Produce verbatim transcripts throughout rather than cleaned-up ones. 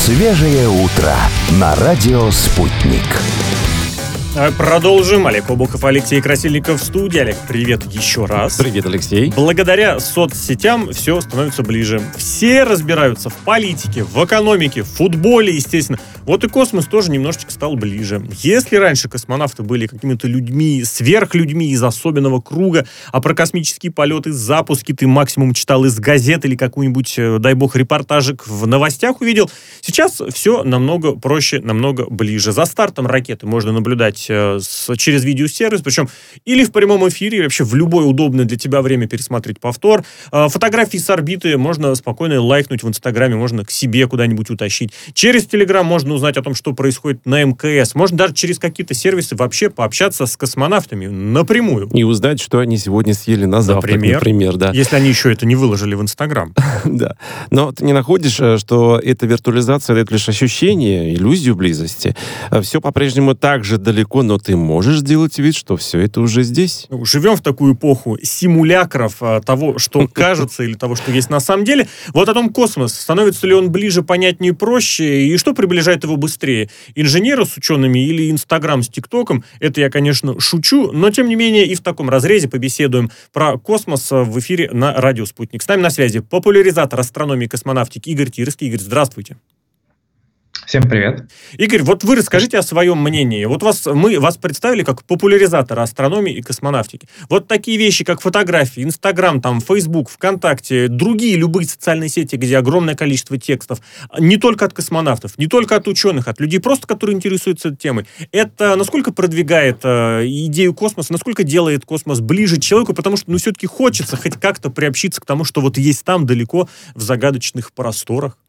Свежее утро на радио «Спутник». Продолжим. Олег Обухов, Алексей Красильников в студии. Олег, привет еще раз. Привет, Алексей. Благодаря соцсетям все становится ближе. Все разбираются в политике, в экономике, в футболе, естественно. Вот и космос тоже немножечко стал ближе. Если раньше космонавты были какими-то людьми, сверхлюдьми из особенного круга, а про космические полеты, запуски ты максимум читал из газет или какую-нибудь, дай бог, репортажик в новостях увидел, сейчас все намного проще, намного ближе. За стартом ракеты можно наблюдать С, через видеосервис, причем или в прямом эфире, или вообще в любое удобное для тебя время пересмотреть повтор. Фотографии с орбиты можно спокойно лайкнуть в Инстаграме, можно к себе куда-нибудь утащить. Через Телеграм можно узнать о том, что происходит на эм ка эс. Можно даже через какие-то сервисы вообще пообщаться с космонавтами напрямую. И узнать, что они сегодня съели на завтрак, например. например да. Если они еще это не выложили в Инстаграм. Да. Но ты не находишь, что эта виртуализация дает лишь ощущение, иллюзию близости? Все по-прежнему так же далеко, но ты можешь сделать вид, что все это уже здесь. Живем в такую эпоху симулякров того, что кажется, или того, что есть на самом деле. Вот о том космос. Становится ли он ближе, понятнее, проще? И что приближает его быстрее? Инженеры с учеными или Инстаграм с ТикТоком? Это я, конечно, шучу, но, тем не менее, и в таком разрезе побеседуем про космос в эфире на радио «Спутник». С нами на связи популяризатор астрономии и космонавтики Игорь Тирский. Игорь, здравствуйте. Всем привет. Игорь, вот вы расскажите о своем мнении. Вот вас, мы вас представили как популяризатора астрономии и космонавтики. Вот такие вещи, как фотографии, Инстаграм, там, Фейсбук, ВКонтакте, другие любые социальные сети, где огромное количество текстов, не только от космонавтов, не только от ученых, от людей просто, которые интересуются этой темой. Это насколько продвигает э, идею космоса, насколько делает космос ближе к человеку, потому что, ну, все-таки хочется хоть как-то приобщиться к тому, что вот есть там, далеко, в загадочных просторах.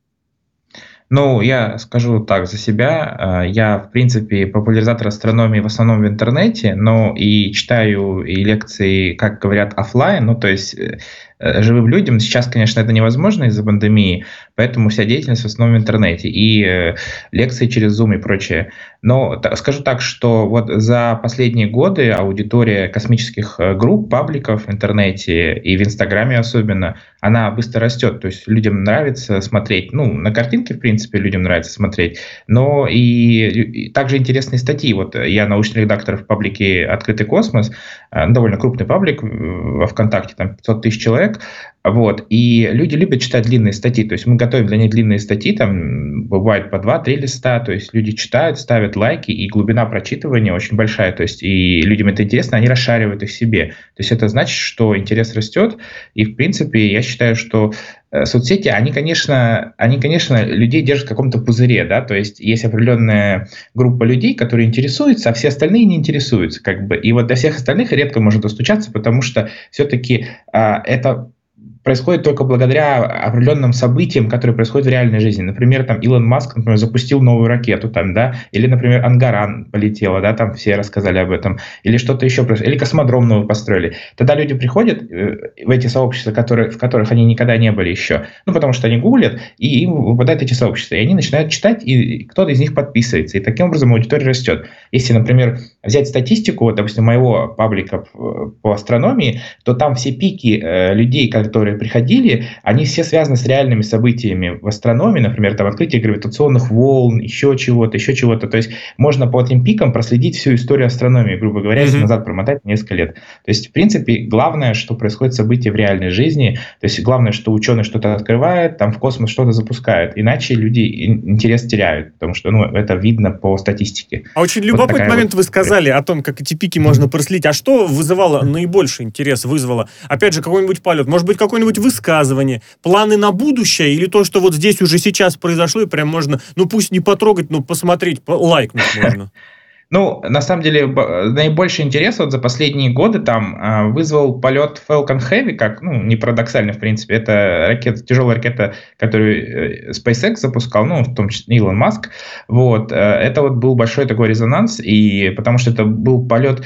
Ну, я скажу так за себя. Я, в принципе, популяризатор астрономии в основном в интернете, но и читаю и лекции, как говорят, офлайн, ну, то есть живым людям. Сейчас, конечно, это невозможно из-за пандемии, поэтому вся деятельность в основном в интернете. И э, лекции через Zoom и прочее. Но так, скажу так, что вот за последние годы аудитория космических групп, пабликов в интернете и в Инстаграме особенно, она быстро растет. То есть людям нравится смотреть, ну, на картинки, в принципе, людям нравится смотреть, но и, и также интересные статьи. Вот я научный редактор в паблике «Открытый космос», довольно крупный паблик во ВКонтакте, там пятьсот тысяч человек. Вот. И люди любят читать длинные статьи. То есть мы готовим для них длинные статьи, там бывает по два-три листа. То есть люди читают, ставят лайки, и глубина прочитывания очень большая. То есть и людям это интересно, они расшаривают их себе. То есть это значит, что интерес растет. И в принципе я считаю, что соцсети, они, конечно, они, конечно, людей держат в каком-то пузыре, да, то есть есть определенная группа людей, которые интересуются, а все остальные не интересуются, как бы, и вот до всех остальных редко можно достучаться, потому что все-таки а, это происходит только благодаря определенным событиям, которые происходят в реальной жизни. Например, там Илон Маск, например, запустил новую ракету, там, да, или, например, Ангаран полетела, да, там все рассказали об этом, или что-то еще, или космодром новый построили. Тогда люди приходят в эти сообщества, которые, в которых они никогда не были еще, ну, потому что они гуглят, и им выпадают эти сообщества, и они начинают читать, и кто-то из них подписывается, и таким образом аудитория растет. Если, например, взять статистику, вот, допустим, моего паблика по астрономии, то там все пики э, людей, которые приходили, они все связаны с реальными событиями в астрономии, например, там открытие гравитационных волн, еще чего-то, еще чего-то. То есть можно по этим пикам проследить всю историю астрономии, грубо говоря, если mm-hmm. назад промотать несколько лет. То есть, в принципе, главное, что происходит события в реальной жизни, то есть главное, что ученый что-то открывает, там в космос что-то запускает, иначе люди интерес теряют, потому что, ну, это видно по статистике. А очень любопытный вот момент вот... вы сказали о том, как эти пики можно проследить. А что вызывало наибольший интерес, вызвало? Опять же, какой-нибудь полет, может быть, какой-нибудь высказывание, планы на будущее или то, что вот здесь уже сейчас произошло, и прям можно, ну пусть не потрогать, но посмотреть, лайкнуть можно. Ну, на самом деле, наибольший интерес вот за последние годы там э, вызвал полет Falcon Heavy, как, ну, не парадоксально, в принципе, это ракета, тяжелая ракета, которую э, SpaceX запускал, ну, в том числе Илон Маск, вот, э, это вот был большой такой резонанс, и потому что это был полет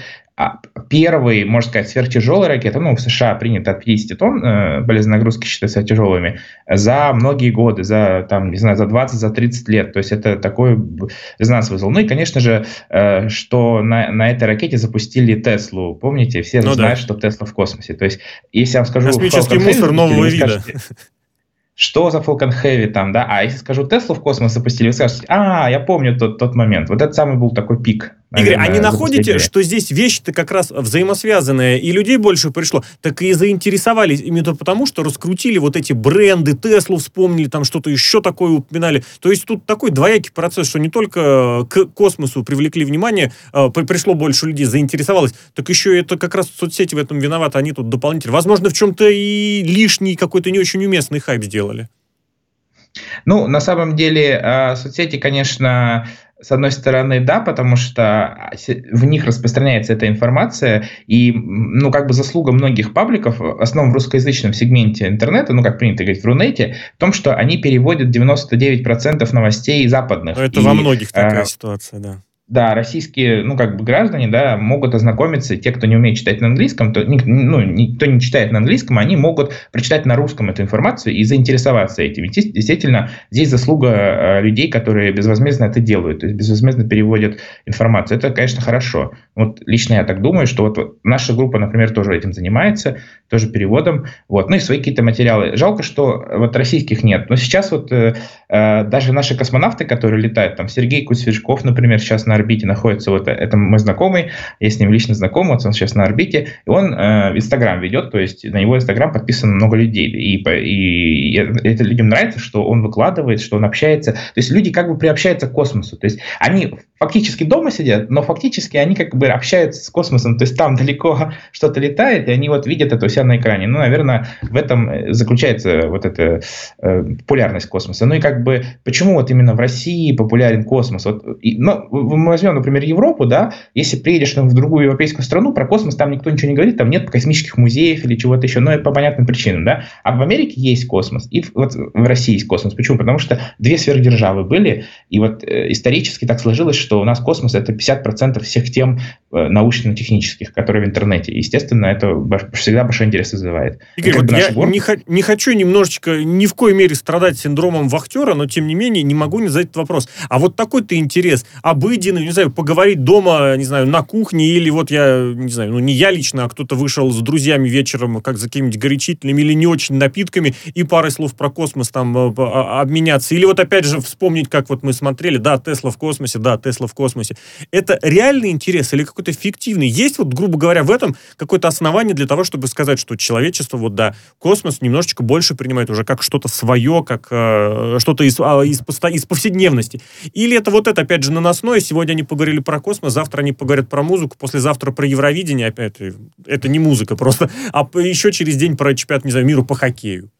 первый, можно сказать, сверхтяжелая ракета, ну, в США принято от пятьдесят тонн, э, полезные нагрузки считаются тяжелыми, за многие годы, за, там, не знаю, за двадцать, за тридцать лет. То есть это такой резонанс вызвал. Ну и, конечно же, э, что на, на этой ракете запустили Теслу. Помните? Все ну, знают, да. что Тесла в космосе. То есть, если я вам скажу... Космический мусор нового вида. Скажете, что за Falcon Heavy там, да, а если скажу, Теслу в космос запустили, вы скажете, а, я помню тот, тот момент. Вот это самый был такой пик. Игорь, а не находите, что здесь вещи-то как раз взаимосвязанные, и людей больше пришло, так и заинтересовались именно потому, что раскрутили вот эти бренды, Теслу вспомнили, там что-то еще такое упоминали. То есть тут такой двоякий процесс, что не только к космосу привлекли внимание, пришло больше людей, заинтересовалось, так еще это как раз соцсети в этом виноваты, они тут дополнительно. Возможно, в чем-то и лишний какой-то не очень уместный хайп сделали. Ну, на самом деле, соцсети, конечно... С одной стороны, да, потому что в них распространяется эта информация, и, ну, как бы заслуга многих пабликов, в основном в русскоязычном сегменте интернета, ну, как принято говорить в Рунете, в том, что они переводят девяносто девять процентов новостей западных. Это и, во многих такая э, ситуация, да. Да, российские, ну, как бы граждане, да, могут ознакомиться, те, кто не умеет читать на английском, то, ну, никто не читает на английском, они могут прочитать на русском эту информацию и заинтересоваться этим. Ведь действительно, здесь заслуга людей, которые безвозмездно это делают, то есть безвозмездно переводят информацию. Это, конечно, хорошо. Вот лично я так думаю, что вот наша группа, например, тоже этим занимается, тоже переводом, вот, ну и свои какие-то материалы. Жалко, что вот российских нет, но сейчас вот э, даже наши космонавты, которые летают, там, Сергей Куцвержков, например, сейчас на орбите находится, вот это мой знакомый, я с ним лично знаком, вот он сейчас на орбите, и он э, Инстаграм ведет, то есть на его Инстаграм подписано много людей, и, и, и это людям нравится, что он выкладывает, что он общается, то есть люди как бы приобщаются к космосу, то есть они фактически дома сидят, но фактически они как бы общаются с космосом, то есть там далеко что-то летает, и они вот видят это у себя на экране. Ну, наверное, в этом заключается вот эта э, популярность космоса. Ну и как бы, почему вот именно в России популярен космос? Вот, и, ну, мы возьмем, например, Европу, да, если приедешь там, в другую европейскую страну, про космос там никто ничего не говорит, там нет космических музеев или чего-то еще, но это по понятным причинам, да. А в Америке есть космос, и вот в России есть космос. Почему? Потому что две сверхдержавы были, и вот э, исторически так сложилось, что у нас космос — это пятьдесят процентов всех тем э, научно-технических, которые в интернете. И, естественно, это всегда большой интерес вызывает. Игорь, вот я город... не, х- не хочу немножечко, ни в коей мере страдать синдромом вахтера, но, тем не менее, не могу не задать этот вопрос. А вот такой-то интерес, обыденный, не знаю, поговорить дома, не знаю, на кухне, или вот я, не знаю, ну, не я лично, а кто-то вышел с друзьями вечером, как за какими-нибудь горячительными или не очень напитками, и парой слов про космос там обменяться. Или вот, опять же, вспомнить, как вот мы смотрели, да, Тесла в космосе, да, Тесла в космосе. Это реальный интерес или какой-то фиктивный? Есть вот, грубо говоря, в этом какое-то основание для того, чтобы сказать, что человечество, вот да, космос немножечко больше принимает уже как что-то свое, как э, что-то из, а, из, из повседневности. Или это вот это, опять же, наносное. Сегодня они поговорили про космос, завтра они поговорят про музыку, послезавтра про Евровидение. Опять, это не музыка просто, а еще через день про чемпионат, не знаю, мира по хоккею.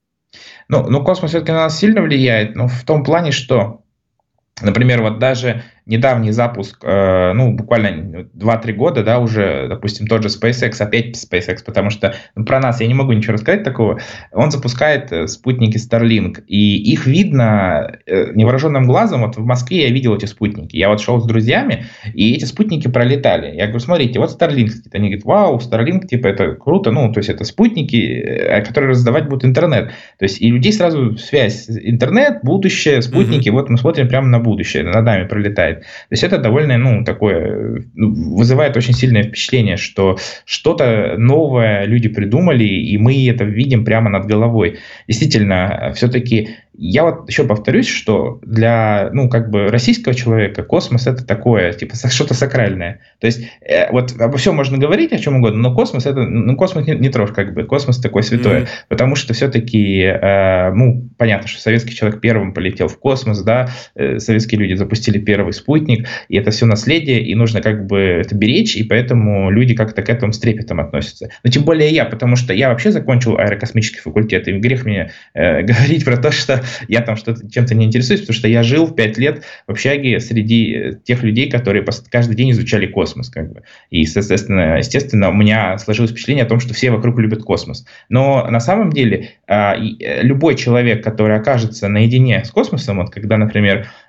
Ну, ну, космос все-таки на нас сильно влияет, но в том плане, что, например, вот даже недавний запуск, э, ну, буквально два-три года, да, уже, допустим, тот же SpaceX, опять SpaceX, потому что ну, про нас я не могу ничего рассказать такого, он запускает э, спутники Starlink, и их видно э, невооруженным глазом. Вот в Москве я видел эти спутники, я вот шел с друзьями, и эти спутники пролетали. Я говорю, смотрите, вот Starlink, они говорят, вау, Starlink, типа, это круто, ну, то есть это спутники, э, которые раздавать будут интернет. То есть и людей сразу связь, интернет, будущее, спутники, mm-hmm. вот мы смотрим прямо на будущее, над нами пролетает. То есть это довольно, ну, такое, вызывает очень сильное впечатление, что что-то новое люди придумали, и мы это видим прямо над головой. Действительно, все-таки я вот еще повторюсь, что для, ну, как бы российского человека космос — это такое, типа, что-то сакральное. То есть э, вот обо всем можно говорить, о чем угодно, но космос — это, ну, космос не, не трожь, как бы, космос такое святое. Mm-hmm. Потому что все-таки, э, ну, понятно, что советский человек первым полетел в космос, да, э, советские люди запустили первый спутник, и это все наследие, и нужно как бы это беречь, и поэтому люди как-то к этому с трепетом относятся. Но тем более я, потому что я вообще закончил аэрокосмический факультет, и грех мне э, говорить про то, что я там что-то чем-то не интересуюсь, потому что я жил в пять лет в общаге среди тех людей, которые каждый день изучали космос. Как бы. И, соответственно, естественно, у меня сложилось впечатление о том, что все вокруг любят космос. Но на самом деле любой человек, который окажется наедине с космосом, вот когда, например,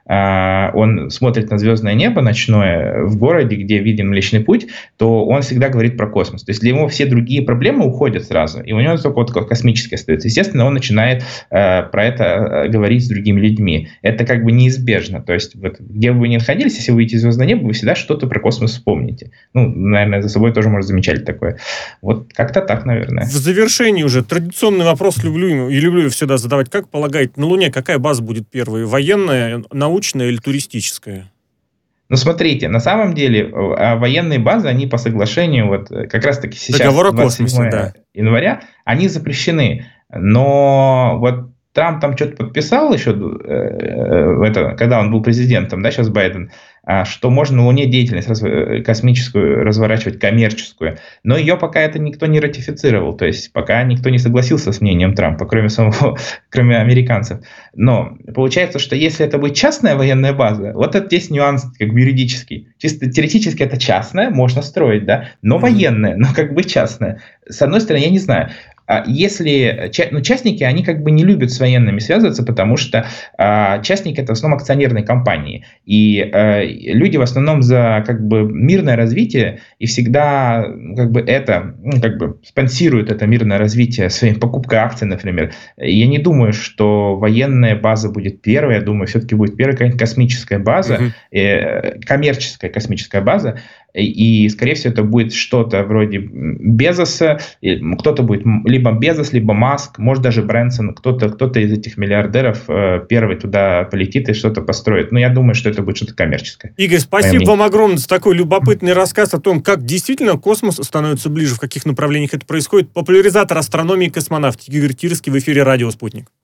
э, он смотрит на звездное небо ночное в городе, где виден Млечный Путь, то он всегда говорит про космос. То есть для него все другие проблемы уходят сразу, и у него только вот космическое остается. Естественно, он начинает э, про это э, говорить с другими людьми. Это как бы неизбежно. То есть вот, где бы вы ни находились, если вы видите звездное небо, вы всегда что-то про космос вспомните. Ну, наверное, за собой тоже можно замечать такое. Вот как-то так, наверное. В завершении уже традиционный вопрос люблю и люблю всегда задавать. Как полагаете, на Луне какая база будет первой? Военная, научная или туристическая? Ну, смотрите, на самом деле военные базы, они по соглашению, вот как раз-таки сейчас, договор о космосе, да, января, они запрещены. Но вот Трамп там что-то подписал еще, э, это, когда он был президентом, да, сейчас Байден, что можно на Луне деятельность раз, космическую разворачивать, коммерческую, но ее пока это никто не ратифицировал, то есть пока никто не согласился с мнением Трампа, кроме самого, кроме американцев. Но получается, что если это будет частная военная база, вот это есть нюанс как бы юридический. Чисто теоретически это частная, можно строить, да, но военная, но как бы частная. С одной стороны, я не знаю. Если ну, частники, они как бы не любят с военными связываться, потому что э, частники это в основном акционерные компании, и э, люди в основном за как бы мирное развитие и всегда как бы это ну, как бы спонсируют это мирное развитие своей покупкой акций, например. Я не думаю, что военная база будет первой, я думаю, все-таки будет первая какая-нибудь космическая база, mm-hmm. э, коммерческая космическая база. И, скорее всего, это будет что-то вроде Безоса, кто-то будет либо Безос, либо Маск, может даже Брэнсон, кто-то, кто-то из этих миллиардеров первый туда полетит и что-то построит. Но я думаю, что это будет что-то коммерческое. Игорь, спасибо вам огромное за такой любопытный рассказ о том, как действительно космос становится ближе, в каких направлениях это происходит. Популяризатор астрономии и космонавтики Игорь Тирский в эфире «Радио Спутник».